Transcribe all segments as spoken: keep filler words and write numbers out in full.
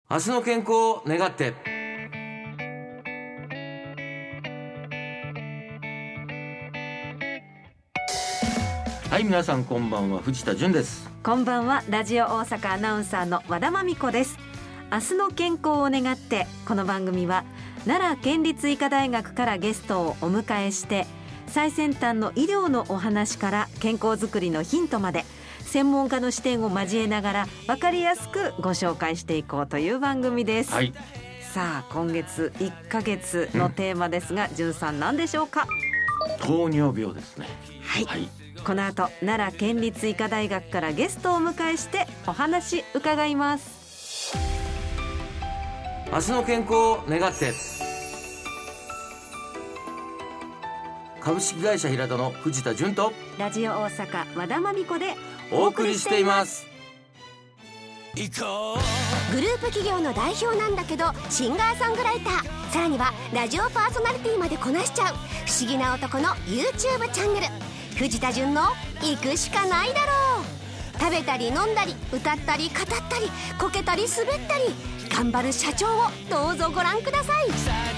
明日の健康を願って。はい、皆さんこんばんは、藤田純です。 こんばんは、ラジオ大阪アナウンサーの和田真美子です。明日の健康を願って、この番組は奈良県立医科大学からゲストをお迎えして、最先端の医療のお話から健康づくりのヒントまで、専門家の視点を交えながら分かりやすくご紹介していこうという番組です、 はい、 さあ今月いっかげつのテーマですが、うん、純さん何でしょうか？ 糖尿病ですね。 はい、はい、この後奈良県立医科大学からゲストをお迎えしてお話伺います。 明日の健康を願って。株式会社平田の藤田純とラジオ大阪和田真美子でお送りしています。 グループ企業の代表なんだけどシンガーソングライター、さらにはラジオパーソナリティまでこなしちゃう不思議な男の YouTube チャンネル、藤田純の行くしかないだろう。食べたり飲んだり歌ったり語ったりこけたり滑ったり頑張る社長をどうぞご覧ください。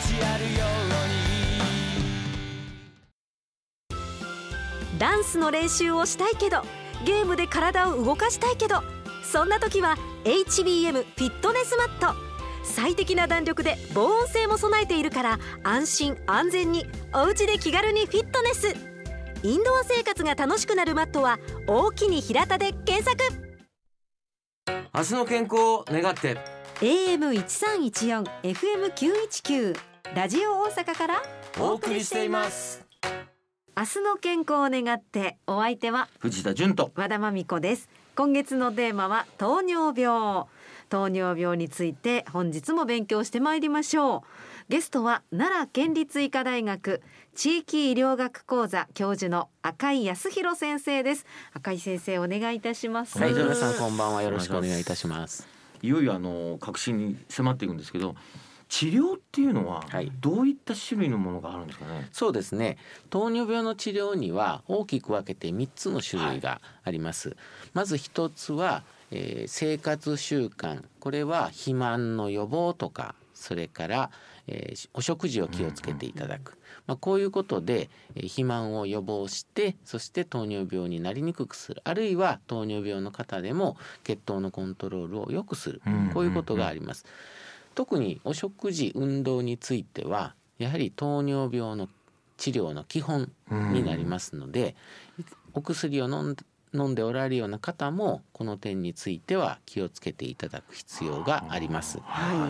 ダンスの練習をしたいけどゲームで体を動かしたいけど、そんな時は エイチビーエム フィットネスマット。最適な弾力で防音性も備えているから安心安全にお家で気軽にフィットネス。インドア生活が楽しくなるマットは大きに平田で検索。 明日の健康を願って。 エーエムいちさんいちよん エフエムきゅういちきゅう ラジオ大阪からお送りしています。 明日の健康を願って、お相手は藤田純と和田真美子です。今月のテーマは糖尿病。糖尿病について本日も勉強してまいりましょう。ゲストは奈良県立医科大学地域医療学講座教授の赤井康弘先生です。赤井先生、お願いいたします。 はい、皆さんこんばんは、よろしくお願いいたします。 いよいよあの核心に迫っていくんですけど、治療っていうのはどういった種類のものがあるんですかね？はい、 そうですね、糖尿病の治療には大きく分けてみっつの種類があります、はい、まずひとつは、えー、生活習慣。これは肥満の予防とか、それから、えー、お食事を気をつけていただく、うんうん、まあ、こういうことで、えー、肥満を予防して、そして糖尿病になりにくくする、あるいは糖尿病の方でも血糖のコントロールを良くする、こういうことがあります。特にお食事運動についてはやはり糖尿病の治療の基本になりますので、お薬を飲んで飲んでおられるような方もこの点については気をつけていただく必要があります、はい、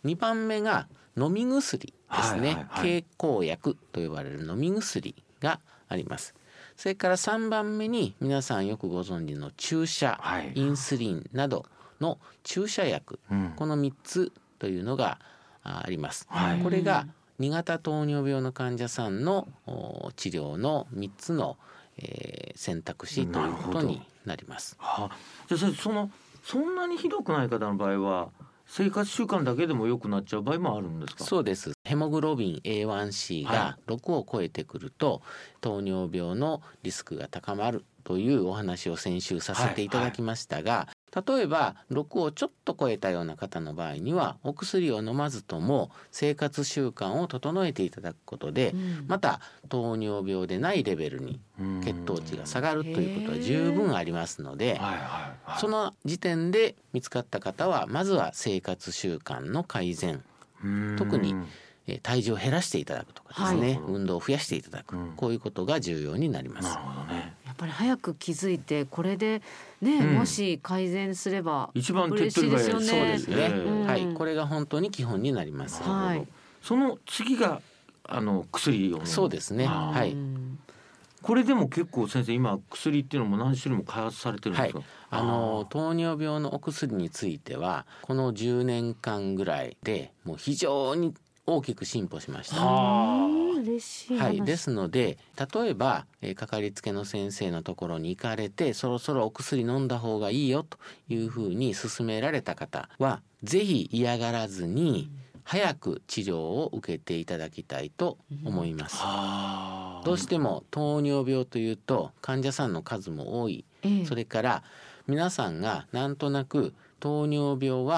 にばんめが飲み薬ですね、はいはいはい、経口薬と呼ばれる飲み薬があります。それからさんばんめに皆さんよくご存知の注射、はい、インスリンなどの注射薬、うん、このみっつというのがあります、はい、これがに型糖尿病の患者さんの治療のみっつの、えー、選択肢ということになります。 はあ、じゃあそのそんなにひどくない方の場合は生活習慣だけでも良くなっちゃう場合もあるんですか？ そうです。ヘモグロビン エーワンシー がろくを超えてくると、はい、糖尿病のリスクが高まるというお話を先週させていただきましたが、はいはい、例えばろくをちょっと超えたような方の場合にはお薬を飲まずとも生活習慣を整えていただくことで、うん、また糖尿病でないレベルに血糖値が下がるということは十分ありますので、はいはいはい、その時点で見つかった方はまずは生活習慣の改善、特に体重を減らしていただくとかですね、はい、運動を増やしていただく、うん、こういうことが重要になります。 なるほどね。 やっぱり早く気づいてこれでね、うん、もし改善すれば一番手っ取り早いですよね。 そうですね、 えーはい、これが本当に基本になります。 はい、 その次があの薬を飲む。 そうですね、はい、 これでも結構先生今薬っていうのも何種類も開発されてるんですか？はい、 あの糖尿病のお薬についてはこのじゅうねんかんぐらいでもう非常に大きく進歩しました。 嬉しい話。 はい、ですので例えば、えー、かかりつけの先生のところに行かれてそろそろお薬飲んだ方がいいよというふうに勧められた方はぜひ嫌がらずに早く治療を受けていただきたいと思います、うん、どうしても糖尿病というと患者さんの数も多い、ええ、それから皆さんがなんとなく糖尿病は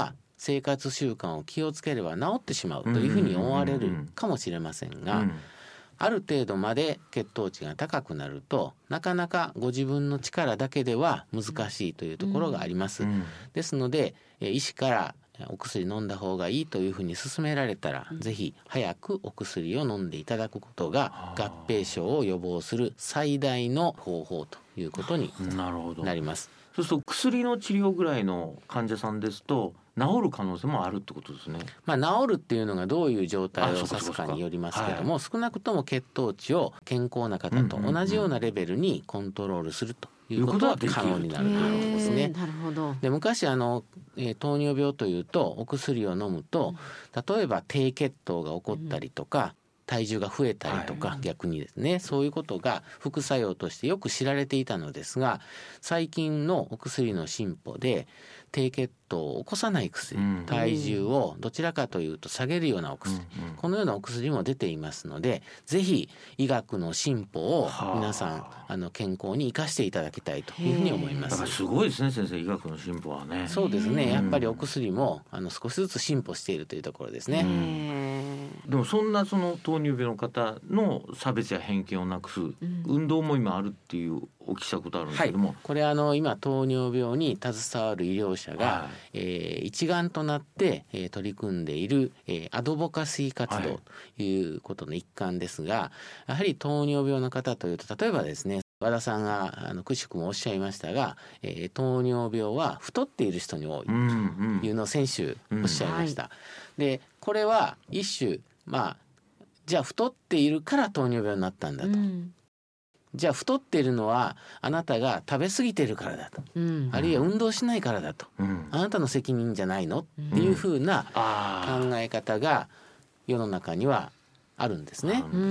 生活習慣を気をつければ治ってしまうというふうに思われるかもしれませんが、ある程度まで血糖値が高くなるとなかなかご自分の力だけでは難しいというところがあります、うん、ですので医師からお薬飲んだ方がいいというふうに勧められたら、うん、ぜひ早くお薬を飲んでいただくことが合併症を予防する最大の方法ということになります。 そうすると薬の治療ぐらいの患者さんですと治る可能性もあるってことですね。 まあ、治るっていうのがどういう状態を指すかによりますけども、はい、少なくとも血糖値を健康な方と同じようなレベルにコントロールするということは可能になるということですね。 なるほど。 で、昔あの、えー、糖尿病というとお薬を飲むと、例えば低血糖が起こったりとか、体重が増えたりとか、はい、逆にですね、そういうことが副作用としてよく知られていたのですが、最近のお薬の進歩で低血糖を起こさない薬、うん、体重をどちらかというと下げるようなお薬、うんうん、このようなお薬も出ていますので、ぜひ医学の進歩を皆さんあの健康に生かしていただきたいというふうに思います。 だからすごいですね先生、医学の進歩はね。 そうですね、やっぱりお薬もあの少しずつ進歩しているというところですね。 でもそんなその糖尿病の方の差別や偏見をなくす運動も今あるっていうお聞きしたことあるんですけども、はい、 これあの今糖尿病に携わる医療者が、はい、えー、一丸となって、えー、取り組んでいる、えー、アドボカシー活動ということの一環ですが、はい、やはり糖尿病の方というと、例えばですね、和田さんがあのくしくもおっしゃいましたが、えー、糖尿病は太っている人に多いというのを先週おっしゃいました、うんうん、でこれは一種、まあじゃあ太っているから糖尿病になったんだと、うん、じゃあ太っているのはあなたが食べ過ぎているからだと、うん、あるいは運動しないからだと、うん、あなたの責任じゃないのっていうふうな考え方が世の中にはあるんですね、うん、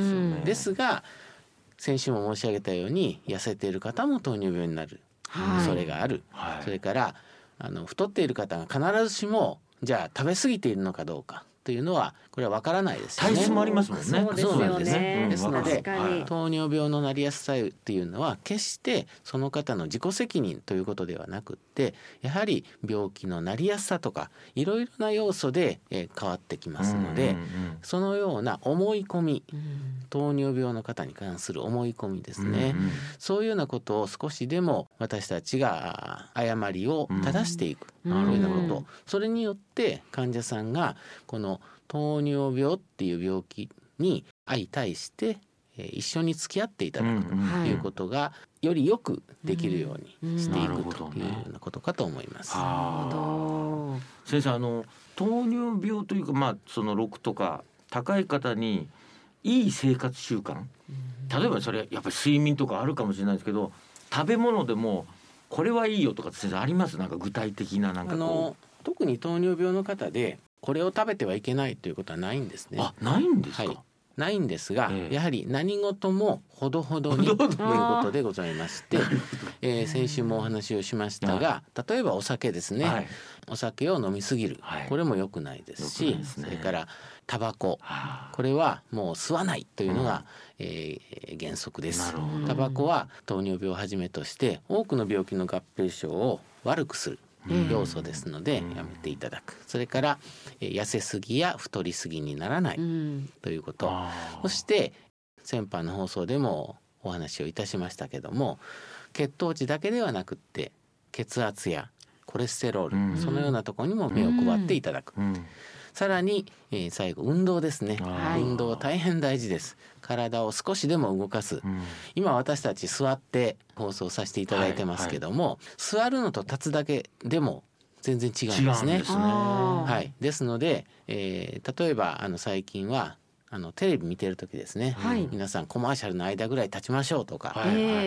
ですが先週も申し上げたように痩せている方も糖尿病になる恐れがある、はい、それからあの太っている方が必ずしもじゃあ食べ過ぎているのかどうかというのはこれは分からないですよね。 体質もありますもんね。 そうですよね。 ですので糖尿病のなりやすさっていうのは決してその方の自己責任ということではなくって、やはり病気のなりやすさとかいろいろな要素で変わってきますので、うんうんうん、そのような思い込み、うん、糖尿病の方に関する思い込みですね、うんうん、そういうようなことを少しでも私たちが誤りを正していく、うん、というようなこと、それによって患者さんがこの糖尿病っていう病気に相対して一緒に付き合っていただくということがよりよくできるようにしていくというようなことかと思います。 なるほど。先生、あの糖尿病というか、まあ、そのろくとか高い方にいい生活習慣、例えばそれやっぱり睡眠とかあるかもしれないですけど、食べ物でもこれはいいよとか先生あります？なんか具体的ななんかこう、あの特に糖尿病の方でこれを食べてはいけないということはないんですね。 あ、ないんですか？ はい、ないんですが、ええ、やはり何事もほどほどにということでございまして、えー、先週もお話をしましたが、例えばお酒ですね、はい、お酒を飲みすぎる、はい、これも良くないですし、ですね、それからタバコ、これはもう吸わないというのが、うん、えー、原則です。タバコは糖尿病をはじめとして多くの病気の合併症を悪くする要素ですのでやめていただく。それから痩せすぎや太りすぎにならないということ、そして先般の放送でもお話をいたしましたけども、血糖値だけではなくって血圧やコレステロール、そのようなところにも目を配っていただく。さらに、えー、最後運動ですね。運動大変大事です。体を少しでも動かす、うん、今私たち座って放送させていただいてますけども、はいはい、座るのと立つだけでも全然違うんですね。違うんですね。はい、ですので、えー、例えばあの最近はあのテレビ見てる時ですね、はい、皆さんコマーシャルの間ぐらい立ちましょうとか、はいはい、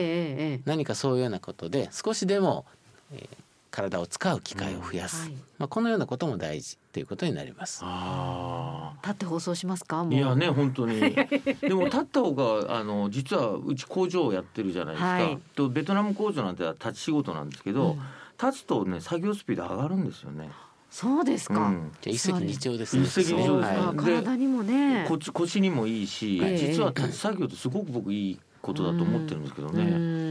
何かそういうようなことで少しでも、えー体を使う機会を増やす、うん、はい、まあ、このようなことも大事ということになります。 あ、立って放送しますか？もういやね、本当にでも立った方があの実はうち工場をやってるじゃないですか、はい、とベトナム工場なんて立ち仕事なんですけど、うん、立つとね作業スピード上がるんですよね。 そうですか、うん、 じゃあ一石二鳥ですね。 一石二鳥です、 はい、体にもね、 腰、腰にもいいし、えー、実は立ち作業ってすごく僕いいことだと思ってるんですけどね、うん、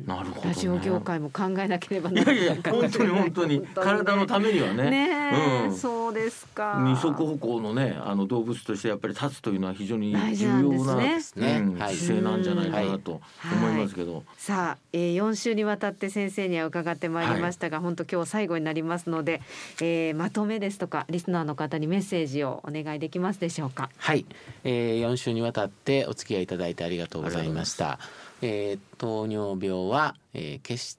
なるほどね、 ラジオ業界も考えなければならない。 いやいや本当に本当に体のためにはね。 ね、 うん、 そうですか。 二足歩行のね、あの動物としてやっぱり立つというのは非常に重要な、 ね、 うんはい、姿勢なんじゃないかなと思いますけど、 はい、さあ、えー、よん週にわたって先生には伺ってまいりましたが、はい、本当今日最後になりますので、えー、まとめですとかリスナーの方にメッセージをお願いできますでしょうか。 はい、えー、よん週にわたってお付き合いいただいてありがとうございました。えー、糖尿病は、えー、決して、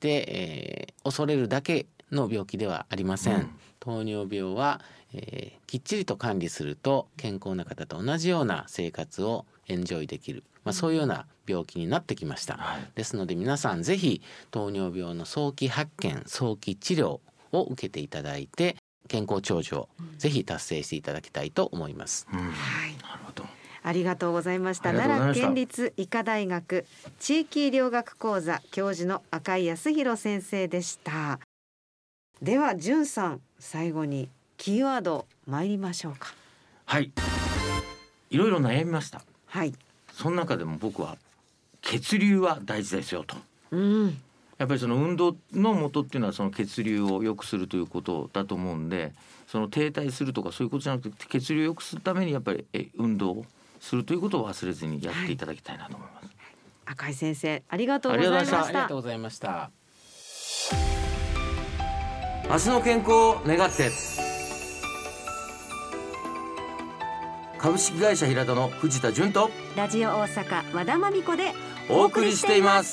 えー、恐れるだけの病気ではありません、うん、糖尿病は、えー、きっちりと管理すると健康な方と同じような生活をエンジョイできる、まあ、そういうような病気になってきました、はい、ですので皆さんぜひ糖尿病の早期発見早期治療を受けていただいて健康長寿をぜひ達成していただきたいと思います、うん、はい、なるほど、ありがとうございました。奈良県立医科大学地域医療学講座教授の赤井康弘先生でした。では淳さん、最後にキーワード参りましょうか。 はい、いろいろ悩みました、 はい、 その中でも僕は血流は大事ですよと、 うん、 やっぱりその運動の元っていうのはその血流を良くするということだと思うんで、その停滞するとかそういうことじゃなくて血流を良くするためにやっぱりえ運動をするということを忘れずにやっていただきたいなと思います、はい、 赤井先生ありがとうございました。 ありがとうございました。 明日の健康を願って、株式会社平田の藤田純とラジオ大阪和田真美子でお送りしています。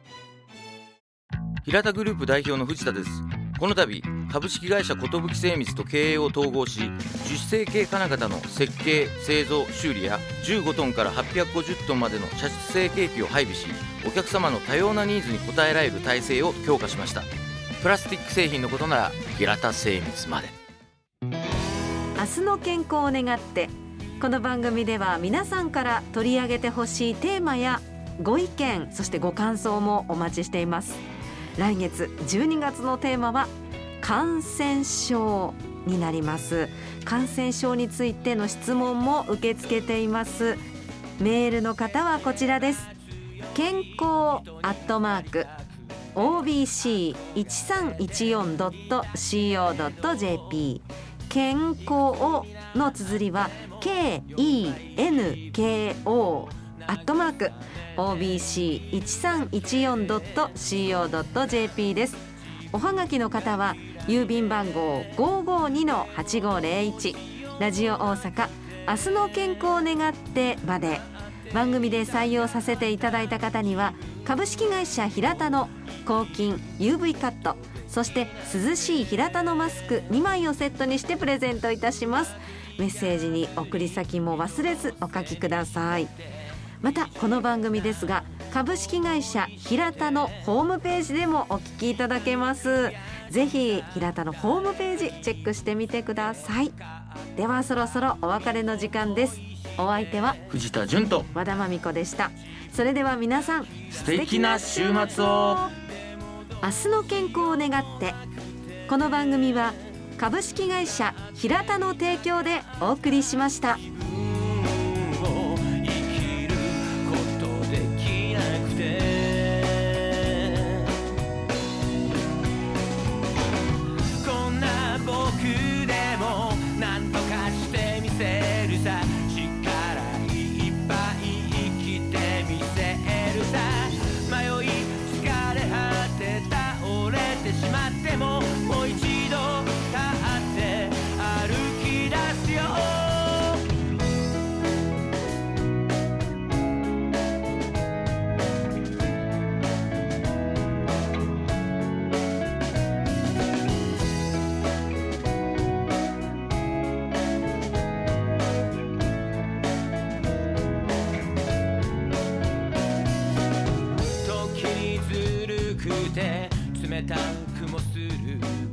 平田グループ代表の藤田です。この度株式会社寿精密と経営を統合し、樹脂成形金型の設計製造修理やじゅうごトンからはっぴゃくごじゅっトンまでの射出成形機を配備し、お客様の多様なニーズに応えられる体制を強化しました。プラスチック製品のことなら平田精密まで。 明日の健康を願って、この番組では皆さんから取り上げてほしいテーマやご意見、そしてご感想もお待ちしています。来月じゅうにがつのテーマは感染症になります。感染症についての質問も受け付けています。メールの方はこちらです。健康アットマーク オービーシーいちさんいちよんドットシーオードットジェーピー 健康の綴りは ケーイーエヌケーオー アットマーク オービーシーいちさんいちよんドットシーオードットジェーピー です。おはがきの方は郵便番号 ごーごーにのはちごーぜろいち ラジオ大阪明日の健康を願ってまで。番組で採用させていただいた方には株式会社平田の抗菌 ユーブイ カット、そして涼しい平田のマスクにまいをセットにしてプレゼントいたします。メッセージに送り先も忘れずお書きください。またこの番組ですが株式会社平田のホームページでもお聞きいただけます。ぜひ平田のホームページチェックしてみてください。ではそろそろお別れの時間です。お相手は藤田純と和田真美子でした。それでは皆さん素敵な週末を。 明日の健康を願って、この番組は株式会社平田の提供でお送りしました。 冷たくもする